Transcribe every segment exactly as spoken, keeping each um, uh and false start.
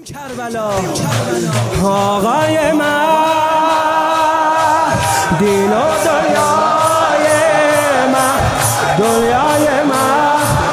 کربلا آقای من دین و دنیای من دنیای من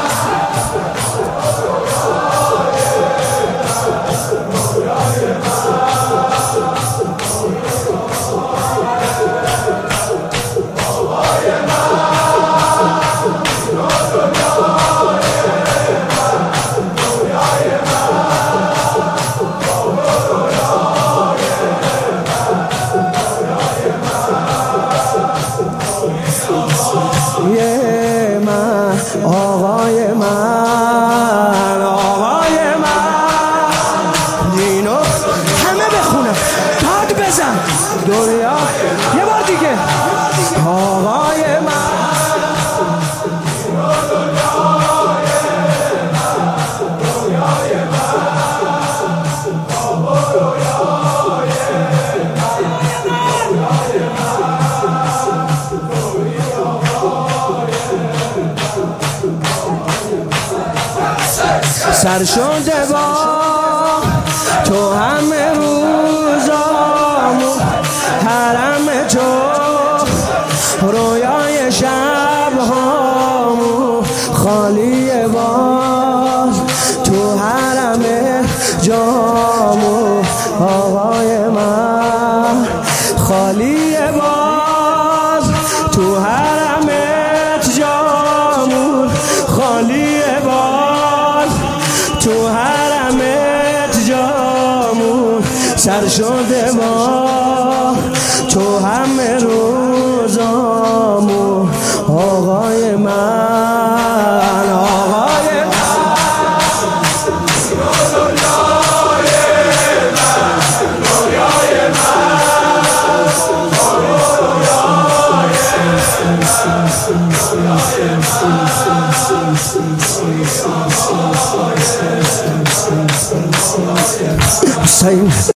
یه من آقای من آقای من دینو همه بخونم داد بزن دنیا یه بار دیگه آقای من سر شده با تو همه روزامو حرم تو رویای شبهامو خالیه باز تو حرم جامو آقای من خالیه باز تو حرم جامو خالیه باز تو حرمت جامون سر شده ما تو همه روزامون آقای من آقای من